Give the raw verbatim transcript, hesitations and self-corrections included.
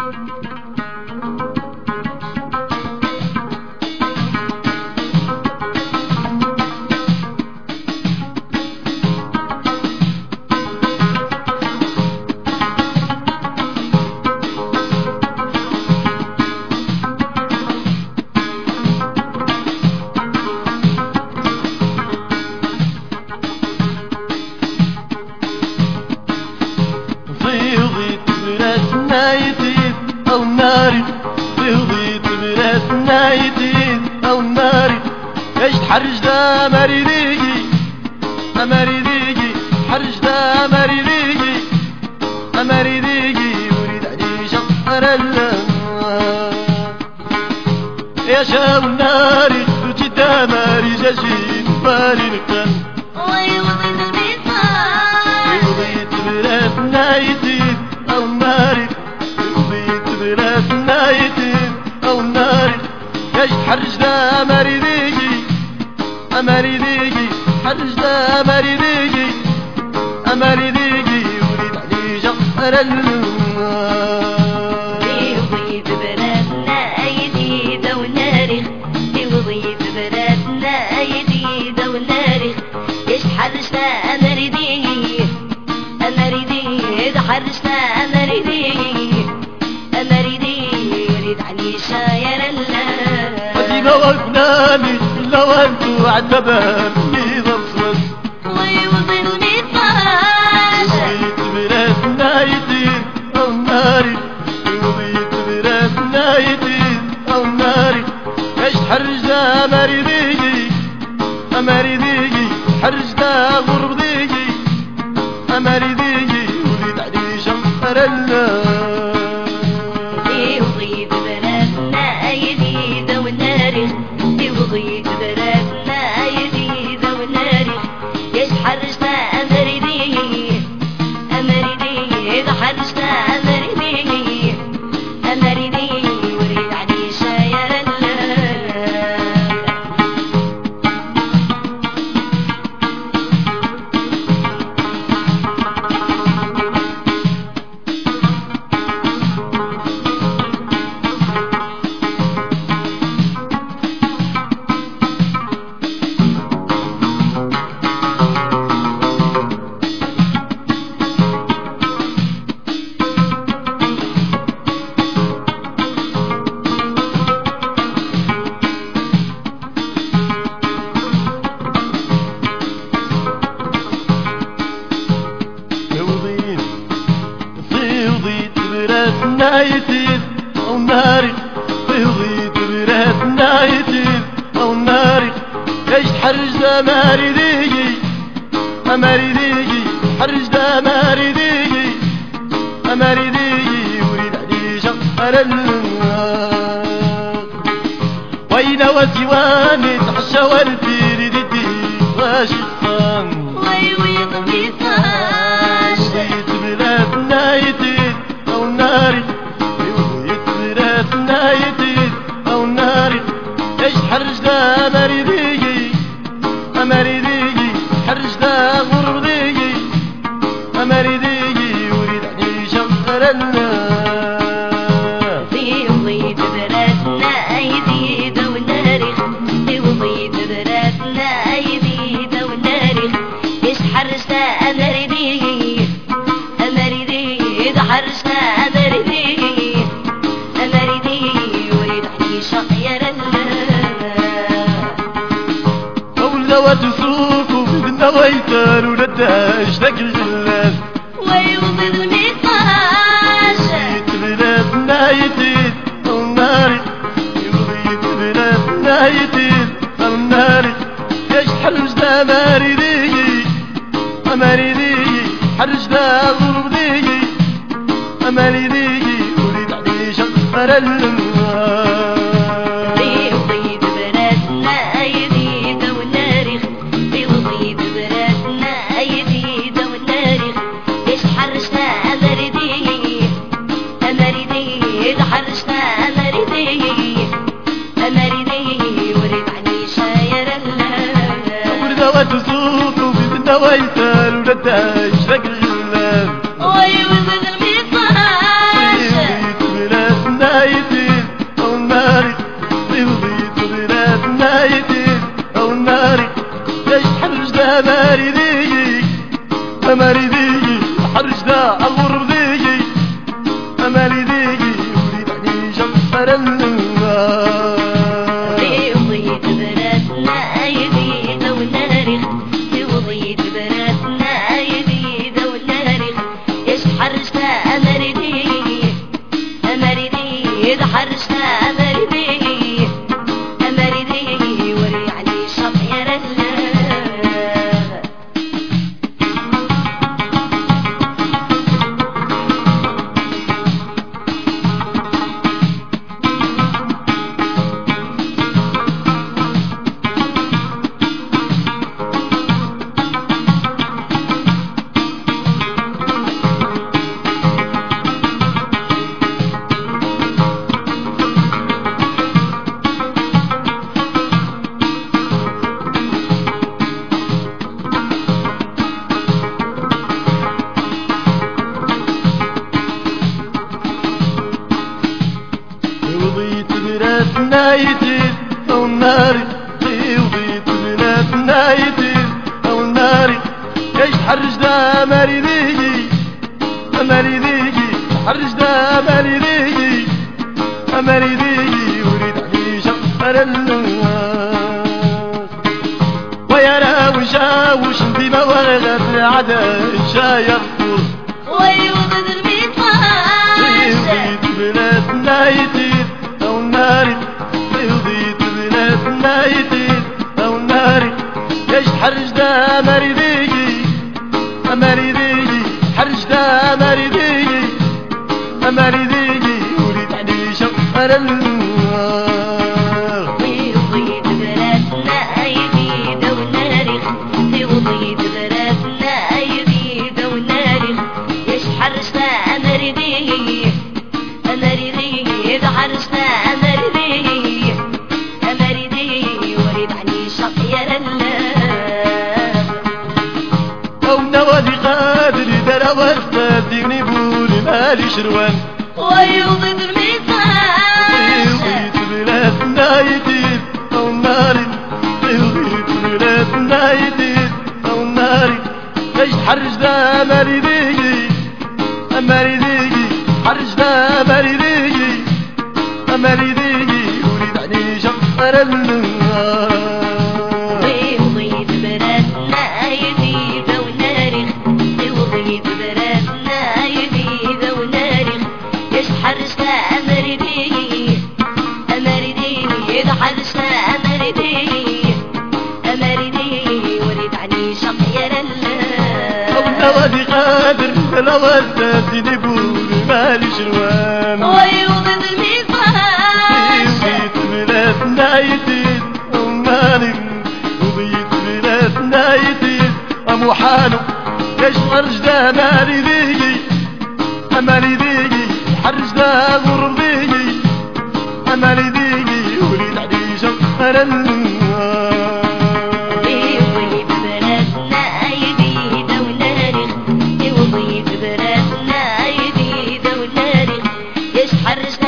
أو ناري بيضي تبرات نايتين أو ناري ايش تحرج دا مريديجي أمريديجي حرج دا مريديجي أمريديجي وريد علي شقر الله يا شاو الناري وجدا ماري جاجين ماري نكن ويوضي المثال بيضي تبرات نايتين أو ناري بلاد نايتين أو ناري ايش تحرج دا مريديجي أمريديجي حرج دا مريديجي أمريديجي وريد علي جقر الله بيوضي ببلادنا أيدي ذو نارخ بيوضي ببلادنا أيدي ذو نارخ ايش تحرجنا أمريديجي أمريديجي إذا حرجنا أمريديجي أمريدي يريد علي شاير الله وديما وقناني لو انتو عالباب يضصص ويوضي المثال وضيت بلاد نايتين أو ناري وضيت بلاد نايتين أو ناري ايش تحرج دا أمريديجي أمريديجي حرج دا غربديجي أمريديجي وليد علي شقر الله بيوضي ببلادنا أيدي ذو نارخ بيوضي ببلادنا أيدي ذو نارخ ايش حرجنا أمريدي أمريدي إذا حرجنا أمريدي أمريدي وريد علي شاير الله نايتين أو ناري بيضي تبرات نايتين أو ناري ايش تحرج دا مريديجي أمريديجي حرج دا مريديجي أمريديجي وريد علي شقر الله وين وسواني تحشى والبير ديدي واشقان ويويض مثال وضيت بلاد نايتين أو ناري وضيت بلاد نايتين أو ناري ايش تحرج دا مريديجي أمريديجي حرج دا غربديجي أمريديجي وريد علي شقر الله بيوضي ببلادنا أيدي ذو نارخ بيوضي ببلادنا أيدي ذو نارخ ايش حرجنا أمريدي أمريدي إذا حرجنا أمريدي أمريدي وريد علي شاير الله أولى وتسوقوا بدنا ويتار ونداش ذاك الجلال ويوضي المثال وضيت بلاد نايتين أو ناري وضيت بلاد نايتين أو ناري ايش تحرج دا مريديجي أمريديجي حرج دا غربديجي أمريديجي وريد علي شقر الله بيوضي ببلادنا أيدي ذو نارخ بيوضي ببلادنا أيدي ذو نارخ ايش حرجنا أمريدي أمريدي إذا حرجنا أمريدي أمريدي وريد علي شاير الله وردا وتسوقوا بدنا ويتار ونداش ذاك الجلال ويوضي المثال وضيت بلاد النار وضيت بناتنا يديد ونارخ وضيت بناتنا يديد ونارخ ايش حرجنا امردي امردي حرجنا امردي امردي وريعني شطير الله وضيت بناتنا يديد او ناري وضيت بناتنا يديد او ناري ايش حرجنا مريدي مريدي حرجنا مريدي مريدي وريد علي شقر الناس ويا راوشا وش انتي ما ورغت العدا شاير ويوضد الميطاش وضيت بناتنا يديد او ناري وضيت بناتنا يديد او ناري ايش حرجنا مريدي مريدي حرجنا مريدي مريدي وليد علي شقر النار وضيت بناتنا يديد ونارخ وضيت بناتنا يديد ونارخ ايش حرجنا امردي امردي حرجنا امردي امردي وريد علي شطير الله او نوادي قادر دار وستاتي نبول مالي شروان ويوضد الميطاش وضيت بناتنا يديد او ناري وضيت بناتنا يديد او ناري ايش حرجنا مريدي مريدي حرجنا مريدي مريدي وليد علي شقر النار وضيت بناتنا يديد ونارخ وضيت بناتنا يديد ونارخ ايش حرجنا امردي امردي حرجنا امردي امردي وريد علي شطير او الله نوادي قادر لا وستاتي نبول مالي شروان ويوضد الميطاش وضيت بناتنا يديد او ناري وضيت بناتنا يديد ابو حالو ايش حرجنا مريدي مريدي حرجنا غربي مريدي وليد علي شقر النار وضيت بناتنا يديد ونارخ وضيت بناتنا يديد ونارخ ايش حرجنا